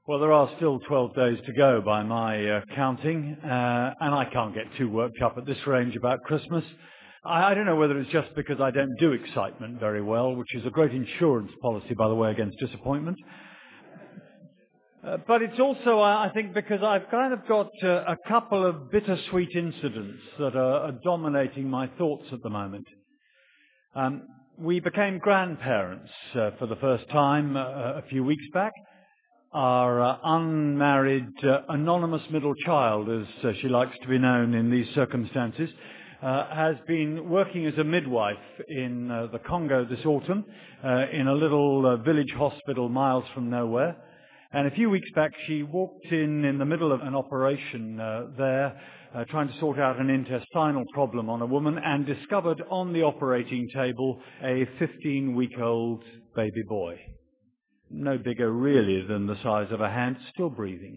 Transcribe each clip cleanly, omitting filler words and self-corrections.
Well, there are still 12 days to go by my counting, and I can't get too worked up at this range about Christmas. I don't know whether it's just because I don't do excitement very well, which is a great insurance policy, by the way, against disappointment. But it's also, I think, because I've kind of got a couple of bittersweet incidents that are dominating my thoughts at the moment. We became grandparents for the first time a few weeks back. Our unmarried, anonymous middle child, as she likes to be known in these circumstances, has been working as a midwife in the Congo this autumn, in a little village hospital miles from nowhere. And a few weeks back, she walked in the middle of an operation there, trying to sort out an intestinal problem on a woman, and discovered on the operating table a 15-week-old baby boy. No bigger really than the size of a hand, still breathing.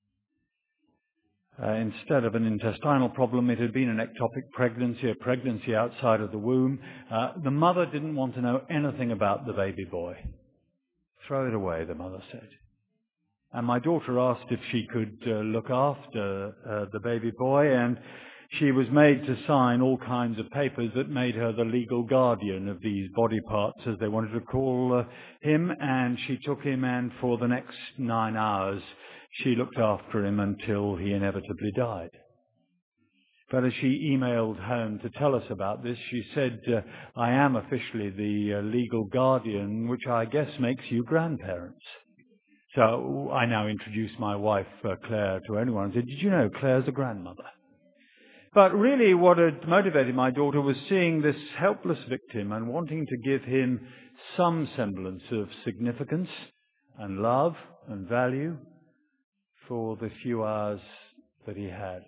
Instead of an intestinal problem, it had been an ectopic pregnancy, a pregnancy outside of the womb. The mother didn't want to know anything about the baby boy. Throw it away, the mother said. And my daughter asked if she could look after the baby boy, and she was made to sign all kinds of papers that made her the legal guardian of these body parts, as they wanted to call him, and she took him, and for the next 9 hours she looked after him until he inevitably died. But as she emailed home to tell us about this, she said, I am officially the legal guardian, which I guess makes you grandparents. So I now introduced my wife, Claire, to anyone and said, did you know Claire's a grandmother? But really what had motivated my daughter was seeing this helpless victim and wanting to give him some semblance of significance and love and value for the few hours that he had.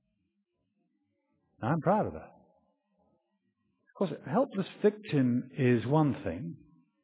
I'm proud of her. Of course, a helpless victim is one thing.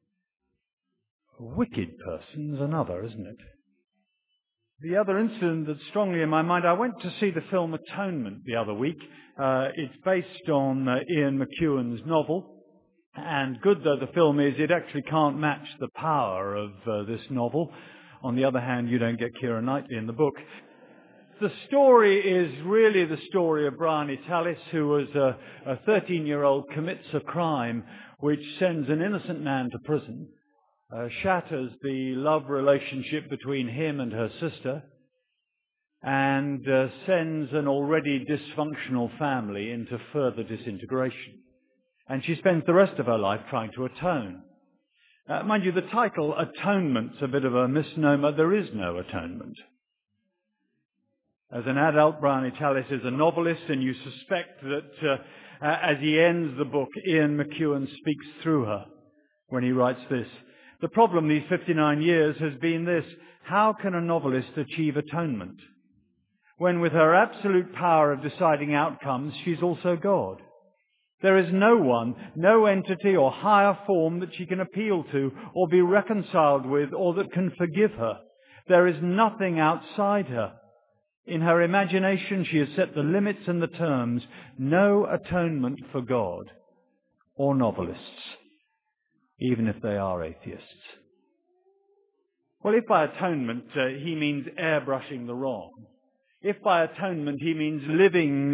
A wicked person's another, isn't it? The other incident that's strongly in my mind, I went to see the film Atonement the other week. It's based on Ian McEwan's novel. And good though the film is, it actually can't match the power of this novel. On the other hand, you don't get Keira Knightley in the book. The story is really the story of Brian Italis, who as a 13-year-old commits a crime which sends an innocent man to prison, shatters the love relationship between him and her sister, and sends an already dysfunctional family into further disintegration. And she spends the rest of her life trying to atone. Mind you, the title, Atonement's a bit of a misnomer. There is no atonement. As an adult, Brian Italis is a novelist, and you suspect that as he ends the book, Ian McEwan speaks through her when he writes this. The problem these 59 years has been this: how can a novelist achieve atonement when with her absolute power of deciding outcomes, she's also God? There is no one, no entity or higher form that she can appeal to or be reconciled with or that can forgive her. There is nothing outside her. In her imagination, she has set the limits and the terms. No atonement for God or novelists, even if they are atheists. Well, if by atonement he means airbrushing the wrong, if by atonement he means living,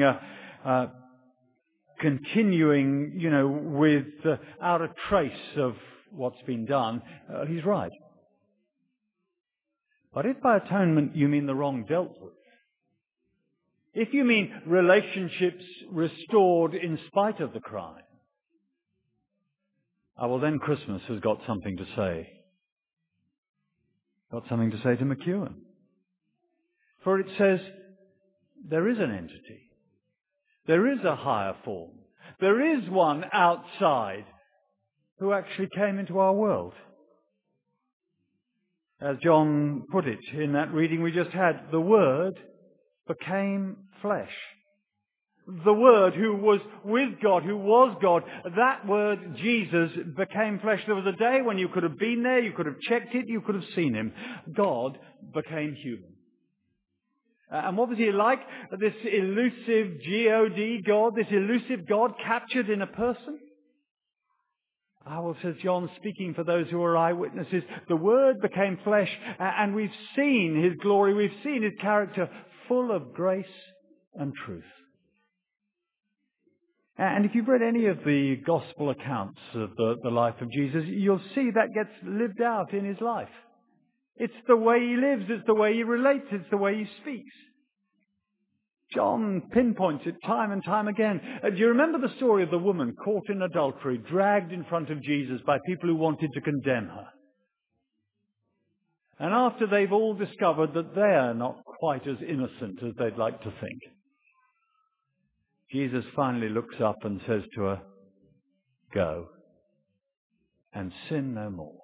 continuing, without a trace of what's been done, he's right. But if by atonement you mean the wrong dealt with, if you mean relationships restored in spite of the crime, well then Christmas has got something to say. Got something to say to McEwan. For it says, there is an entity. There is a higher form. There is one outside who actually came into our world. As John put it in that reading we just had, the Word became flesh. The Word who was with God, who was God, that Word, Jesus, became flesh. There was a day when you could have been there, you could have checked it, you could have seen him. God became human. And what was he like? This elusive God, this elusive God captured in a person? Well, says John, speaking for those who are eyewitnesses, the Word became flesh, and we've seen His glory, we've seen His character, full of grace and truth. And if you've read any of the gospel accounts of the life of Jesus, you'll see that gets lived out in His life. It's the way He lives, it's the way He relates, it's the way He speaks. John pinpoints it time and time again. Do you remember the story of the woman caught in adultery, dragged in front of Jesus by people who wanted to condemn her? And after they've all discovered that they are not quite as innocent as they'd like to think, Jesus finally looks up and says to her, "Go and sin no more."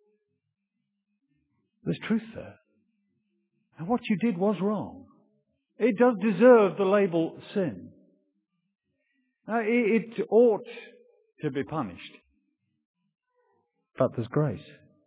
There's truth there. And what you did was wrong. It does deserve the label sin. Now, it ought to be punished. But there's grace.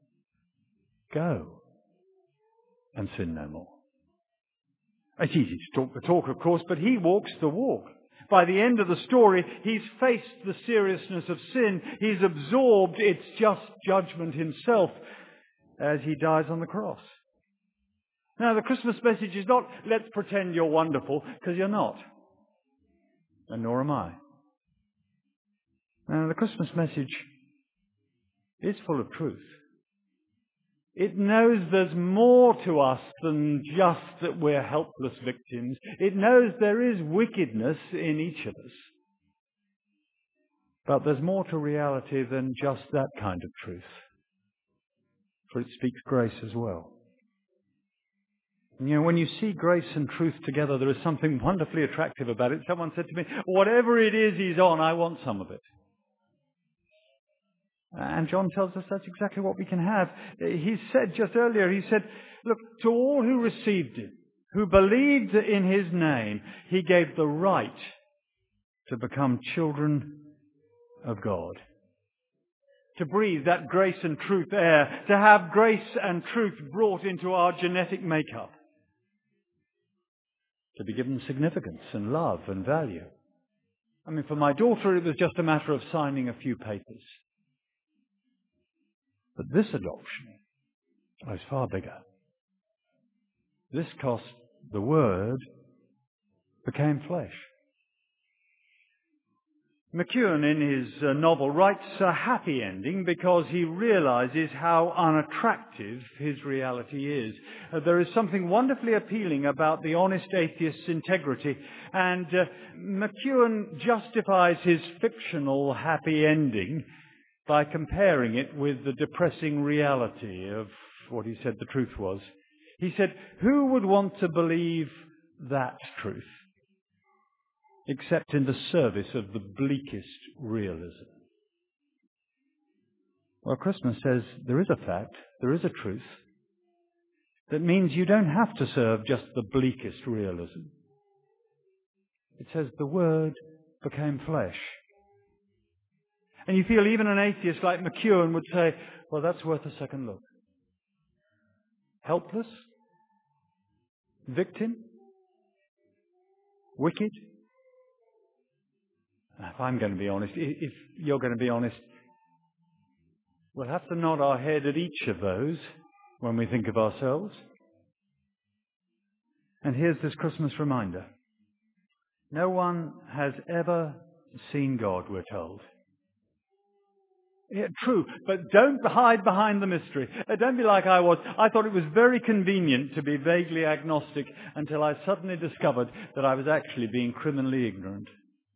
Go and sin no more. It's easy to talk the talk, of course, but He walks the walk. By the end of the story, He's faced the seriousness of sin. He's absorbed its just judgment Himself as He dies on the cross. Now, the Christmas message is not, let's pretend you're wonderful, because you're not. And nor am I. Now, the Christmas message is full of truth. It knows there's more to us than just that we're helpless victims. It knows there is wickedness in each of us. But there's more to reality than just that kind of truth. For it speaks grace as well. And when you see grace and truth together, there is something wonderfully attractive about it. Someone said to me, whatever it is He's on, I want some of it. And John tells us that's exactly what we can have. He said just earlier, he said, look, to all who received Him, who believed in His name, He gave the right to become children of God. To breathe that grace and truth air, to have grace and truth brought into our genetic makeup. To be given significance and love and value. I mean, for my daughter, it was just a matter of signing a few papers. But this adoption is far bigger. This cost the Word became flesh. McEwan, in his novel, writes a happy ending because he realizes how unattractive his reality is. There is something wonderfully appealing about the honest atheist's integrity, and McEwan justifies his fictional happy ending by comparing it with the depressing reality of what he said the truth was. He said, who would want to believe that truth? Except in the service of the bleakest realism. Well, Christmas says there is a fact, there is a truth, that means you don't have to serve just the bleakest realism. It says the Word became flesh. And you feel even an atheist like McEwan would say, well, that's worth a second look. Helpless? Victim? Wicked? If I'm going to be honest, if you're going to be honest, we'll have to nod our head at each of those when we think of ourselves. And here's this Christmas reminder. No one has ever seen God, we're told. Yeah, true, but don't hide behind the mystery. Don't be like I was. I thought it was very convenient to be vaguely agnostic until I suddenly discovered that I was actually being criminally ignorant.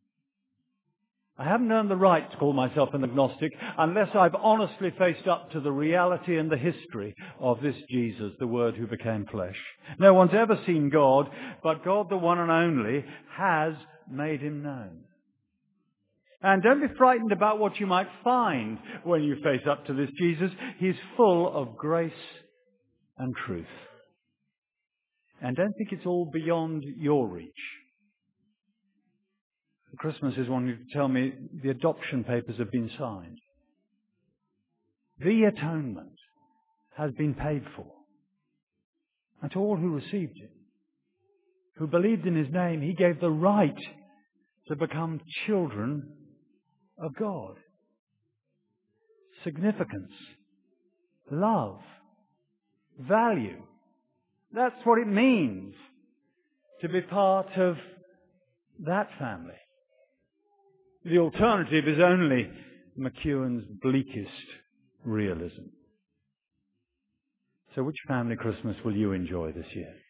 I haven't earned the right to call myself an agnostic unless I've honestly faced up to the reality and the history of this Jesus, the Word who became flesh. No one's ever seen God, but God, the one and only, has made Him known. And don't be frightened about what you might find when you face up to this Jesus. He's full of grace and truth. And don't think it's all beyond your reach. Christmas is wanting to tell me the adoption papers have been signed. The atonement has been paid for. And to all who received Him, who believed in His name, He gave the right to become children of God. significance, love, value. That's what it means to be part of that family. The alternative is only McEwan's bleakest realism. So which family Christmas will you enjoy this year?